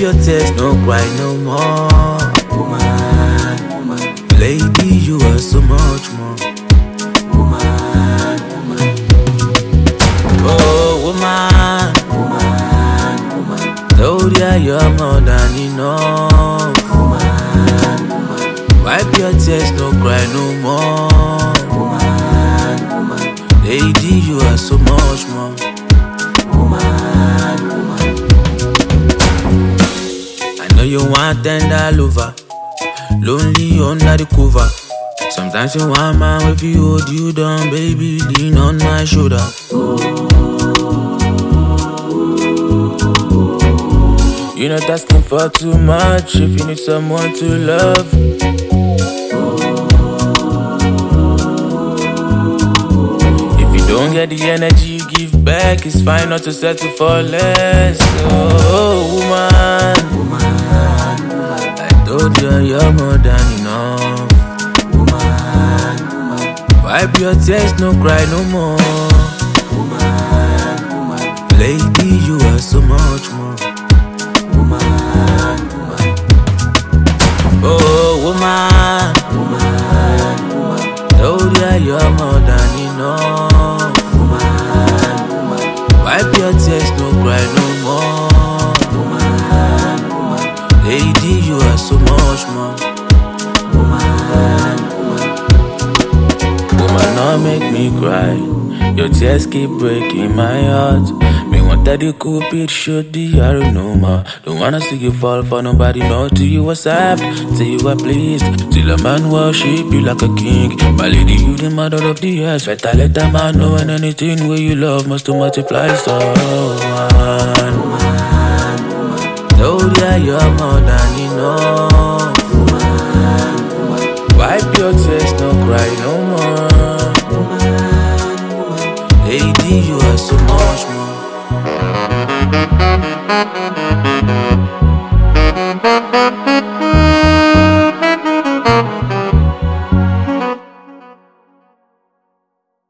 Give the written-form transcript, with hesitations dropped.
your tears, no cry no more. Woman, woman, Lady, you are so much more. woman, woman, Oh, woman, woman, woman, told ya you're more than enough. woman, woman, Wipe your tears, no cry no more. woman, woman, Lady, you are so much more. woman, woman. I know you want tender lover, lonely under the cover. Sometimes you want man if you hold you down, baby, lean on my shoulder. You're not asking for too much if you need someone to love. If you don't get the energy you give back, it's fine not to settle for less. Oh, woman, I told you you're more than enough. Wipe your tears, no cry no more. Lady, you are so much more. Oh, woman, told ya you're more than enough. Wipe your tears, no cry no more. Lady, you are so much more. Woman, don't make me cry. Your tears keep breaking my heart. Me want that you could it should the arrow no more. Don't wanna see you fall for nobody, no. To you what's up, till you are pleased. Till a man worship you like a king. My lady, you the mother of the earth. Better let a man know, and anything where you love must to multiply. So told ya you're more than enough. Wipe your tears, no cry no more. Lady, you are so much more.